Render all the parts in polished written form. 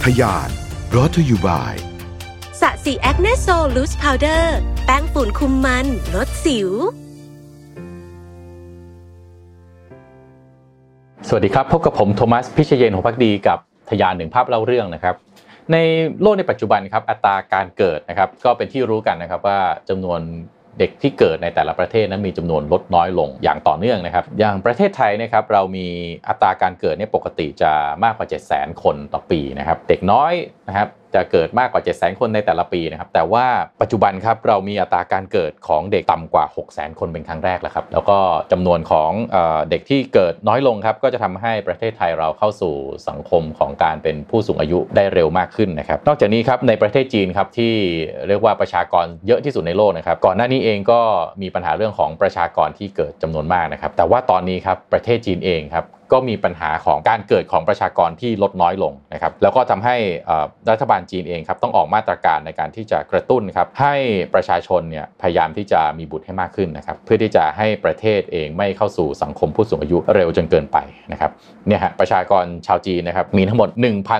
ยาน brought to you by สระสีแอคเนสโซลูสพาวเดอร์แป้งฝุ่นคุมมันลดสิวสวัสดีครับพบกับผมโทมัสพิชเยนหงส์ภักดีกับทยานหนึ่งภาพเล่าเรื่องนะครับในโลกในปัจจุบันครับอัตราการเกิดนะครับก็เป็นที่รู้กันนะครับว่าจำนวนเด็กที่เกิดในแต่ละประเทศนั้นมีจำนวนลดน้อยลงอย่างต่อเนื่องนะครับอย่างประเทศไทยนะครับเรามีอัตราการเกิดเนี่ยปกติจะมากกว่า 700,000 คนต่อปีนะครับเด็กน้อยนะครับจะเกิดมากกว่า 700,000 คนในแต่ละปีนะครับแต่ว่าปัจจุบันครับเรามีอัตราการเกิดของเด็กต่ำกว่า 600,000 คนเป็นครั้งแรกแล้วครับแล้วก็จำนวนของเด็กที่เกิดน้อยลงครับก็จะทำให้ประเทศไทยเราเข้าสู่สังคมของการเป็นผู้สูงอายุได้เร็วมากขึ้นนะครับนอกจากนี้ครับในประเทศจีนครับที่เรียกว่าประชากรเยอะที่สุดในโลกนะครับก่อนหน้านี้เองก็มีปัญหาเรื่องของประชากรที่เกิดจำนวนมากนะครับแต่ว่าตอนนี้ครับประเทศจีนเองครับก็มีปัญหาของการเกิดของประชากรที่ลดน้อยลงนะครับแล้วก็ทำให้รัฐบาลจีนเองครับต้องออกมาตรการในการที่จะกระตุ้นครับให้ประชาชนเนี่ยพยายามที่จะมีบุตรให้มากขึ้นนะครับเพื่อที่จะให้ประเทศเองไม่เข้าสู่สังคมผู้สูงอายุเร็วจนเกินไปนะครับเนี่ยฮะประชากรชาวจีนนะครับมีทั้งหมด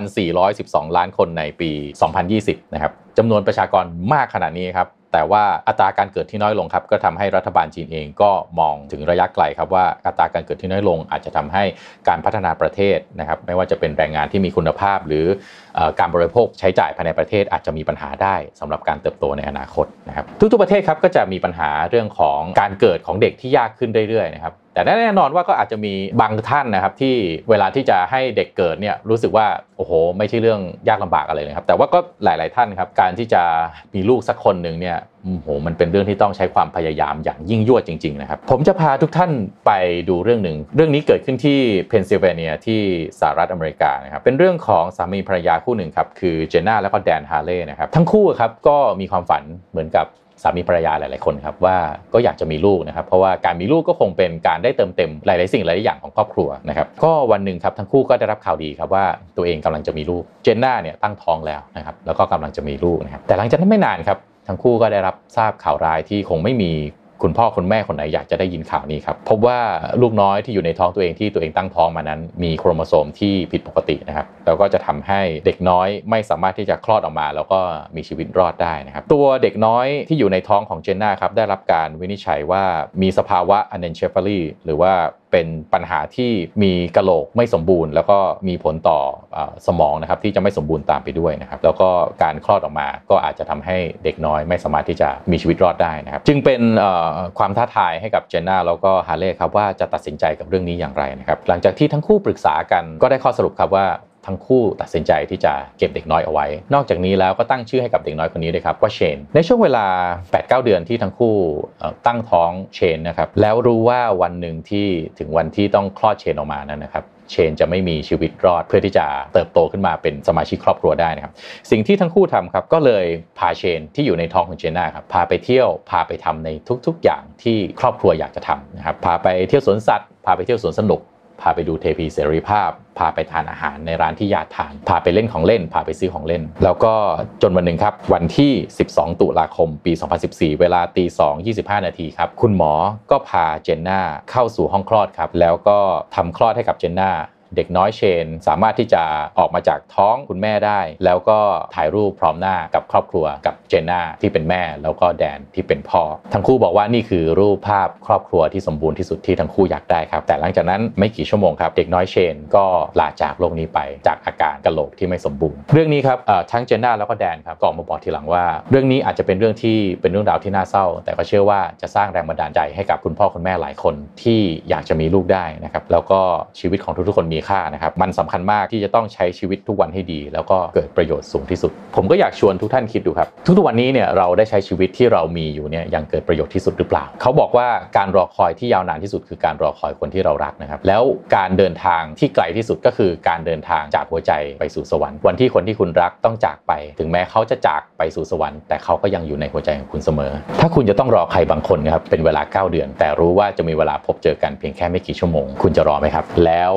1,412 ล้านคนในปี 2020 นะครับจำนวนประชากรมากขนาดนี้ครับแต่ว่าอัตราการเกิดที่น้อยลงครับก็ทำให้รัฐบาลจีนเองก็มองถึงระยะไกลครับว่าอัตราการเกิดที่น้อยลงอาจจะทำให้การพัฒนาประเทศนะครับไม่ว่าจะเป็นแรงงานที่มีคุณภาพหรือการบริโภคใช้จ่ายภายในประเทศอาจจะมีปัญหาได้สำหรับการเติบโตในอนาคตนะครับทุกๆประเทศครับก็จะมีปัญหาเรื่องของการเกิดของเด็กที่ยากขึ้นเรื่อยๆนะครับแต่แน่นอนว่าก็อาจจะมีบางท่านนะครับที่เวลาที่จะให้เด็กเกิดเนี่ยรู้สึกว่าโอ้โหไม่ใช่เรื่องยากลำบากอะไรเลยครับแต่ว่าก็หลายๆท่านครับการที่จะมีลูกสักคนนึงเนี่ยโอ้โหมันเป็นเรื่องที่ต้องใช้ความพยายามอย่างยิ่งยวดจริงๆนะครับผมจะพาทุกท่านไปดูเรื่องนึงเรื่องนี้เกิดขึ้นที่เพนซิลเวเนียที่สหรัฐอเมริกานะครับเป็นเรื่องของสามีภรรยาคู่หนึ่งครับคือเจนน่าและก็แดนฮาร์เลย์นะครับทั้งคู่ครับก็มีความฝันเหมือนกับสามีภรรยาหลายๆคนครับว่าก็อยากจะมีลูกนะครับเพราะว่าการมีลูกก็คงเป็นการได้เติมเต็มหลายๆสิ่งหลายๆอย่างของครอบครัวนะครับก็วันหนึ่งครับทั้งคู่ก็ได้รับข่าวดีครับว่าตัวเองกำลังจะมีลูกเจนน่าเนี่ยตั้งท้องแล้วนะครับแล้วก็กำลังจะมีลูกนะครับแต่หลังจากนั้นไม่นานครับทั้งคู่ก็ได้รับทราบข่าวร้ายที่คงไม่มีคุณพ่อคุณแม่คนไหนอยากจะได้ยินข่าวนี้ครับพบว่าลูกน้อยที่อยู่ในท้องตัวเองที่ตัวเองตั้งท้องมานั้นมีโครโมโซมที่ผิดปกตินะครับแล้วก็จะทำให้เด็กน้อยไม่สามารถที่จะคลอดออกมาแล้วก็มีชีวิตรอดได้นะครับตัวเด็กน้อยที่อยู่ในท้องของเจนน่าครับได้รับการวินิจฉัยว่ามีสภาวะอเนนเชฟารีหรือว่าเป็นปัญหาที่มีกะโหลกไม่สมบูรณ์แล้วก็มีผลต่อสมองนะครับที่จะไม่สมบูรณ์ตามไปด้วยนะครับแล้วก็การคลอดออกมาก็อาจจะทำให้เด็กน้อยไม่สามารถที่จะมีชีวิตรอดได้นะครับจึงเป็นความท้าทายให้กับเจนน่าแล้วก็ฮาร์เลย์ครับว่าจะตัดสินใจกับเรื่องนี้อย่างไรนะครับหลังจากที่ทั้งคู่ปรึกษากันก็ได้ข้อสรุปครับว่าทั้งคู่ตัดสินใจที่จะเก็บเด็กน้อยเอาไว้นอกจากนี้แล้วก็ตั้งชื่อให้กับเด็กน้อยคนนี้ด้วยครับว่าเชนในช่วงเวลา 8-9 เดือนที่ทั้งคู่ตั้งท้องเชนนะครับแล้วรู้ว่าวันหนึ่งที่ถึงวันที่ต้องคลอดเชนออกมานั้นนะครับเชนจะไม่มีชีวิตรอดเพื่อที่จะเติบโตขึ้นมาเป็นสมาชิกครอบครัวได้นะครับสิ่งที่ทั้งคู่ทำครับก็เลยพาเชนที่อยู่ในท้องของเจนน่าครับพาไปเที่ยวพาไปทำในทุกๆอย่างที่ครอบครัวอยากจะทำนะครับพาไปเที่ยวสวนสัตว์พาไปเที่ยวสวนสนุกพาไปดูเทพีเสรีภาพพาไปทานอาหารในร้านที่อยากทานพาไปเล่นของเล่นพาไปซื้อของเล่นแล้วก็จนวันหนึ่งครับวันที่12ตุลาคมปี2014เวลา 2:25 นาทีครับคุณหมอก็พาเจนน่าเข้าสู่ห้องคลอดครับแล้วก็ทำคลอดให้กับเจนน่าเด็กน้อยเชนสามารถที่จะออกมาจากท้องคุณแม่ได้แล้วก็ถ่ายรูปพร้อมหน้ากับครอบครัวกับเจนน่าที่เป็นแม่แล้วก็แดนที่เป็นพ่อทั้งคู่บอกว่านี่คือรูปภาพครอบครัวที่สมบูรณ์ที่สุดที่ทั้งคู่อยากได้ครับแต่หลังจากนั้นไม่กี่ชั่วโมงครับเด็กน้อยเชนก็ลาจากโลกนี้ไปจากอาการกะโหลกที่ไม่สมบูรณ์เรื่องนี้ครับทั้งเจนน่าแล้วก็แดนครับก็ออกมาบอกทีหลังว่าเรื่องนี้อาจจะเป็นเรื่องที่เป็นเรื่องราวที่น่าเศร้าแต่ก็เชื่อว่าจะสร้างแรงบันดาลใจให้กับคุณพ่อคุณแม่หลายคนที่อยากจะมีลูกได้นะครับแล้วก็ชีวิตของทุกๆคนมีค่านะครับมันสำคัญมากที่จะต้องใช้ชีวิตทุกวันให้ดีแล้วก็เกิดประโยชน์สูงที่สุดผมก็อยากชวนทุกท่านคิดดูครับทุกๆวันนี้เนี่ยเราได้ใช้ชีวิตที่เรามีอยู่เนี่ยยังเกิดประโยชน์ที่สุดหรือเปล่าเขาบอกว่าการรอคอยที่ยาวนานที่สุดคือการรอคอยคนที่เรารักนะครับแล้วการเดินทางที่ไกลที่สุดก็คือการเดินทางจากหัวใจไปสู่สวรรค์วันที่คนที่คุณรักต้องจากไปถึงแม้เขาจะจากไปสู่สวรรค์แต่เขาก็ยังอยู่ในหัวใจของคุณเสมอถ้าคุณจะต้องรอใครบางคนนะครับเป็นเวลา9 เดือนแต่รู้ว่าจะมีเวลาพบเจอกันเพียงแค่ไม่กี่ชั่วโมงคุณจะรอไหมครับแล้วถ้าคุณ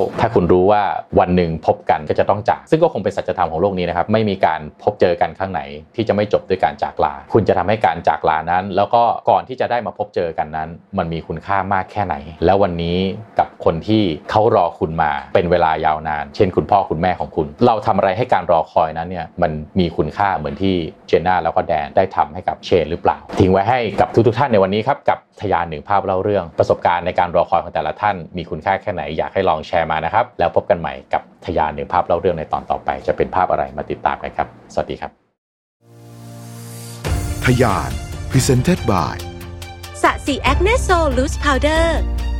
รู้ว่าวันหนึ่งพบกันก็จะต้องจากซึ่งก็คงเป็นสัจธรรมของโลกนี้นะครับไม่มีการพบเจอกันครั้งไหนที่จะไม่จบด้วยการจากลาคุณจะทำให้การจากลานั้นแล้วก็ก่อนที่จะได้มาพบเจอกันนั้นมันมีคุณค่ามากแค่ไหนแล้ววันนี้กับคนที่เขารอคุณมาเป็นเวลายาวนานเช่นคุณพ่อคุณแม่ของคุณเราทำอะไรให้การรอคอยนั้นเนี่ยมันมีคุณค่าเหมือนที่เจนน่าแล้วก็แดนได้ทำให้กับเชนหรือเปล่าทิ้งไว้ให้กับทุกท่านในวันนี้ครับกับทยานหนึ่งภาพเล่าเรื่องประสบการณ์ในการรอคอยของแต่ละท่านมีคุณค่าแค่ไหนอยากให้ลองแชร์มานะครับแล้วพบกันใหม่กับทยานหนึ่งภาพเล่าเรื่องในตอนต่อไปจะเป็นภาพอะไรมาติดตามกันครับสวัสดีครับทยาน Presented by สระสีแอคเนสโซลูสพาวเดอร์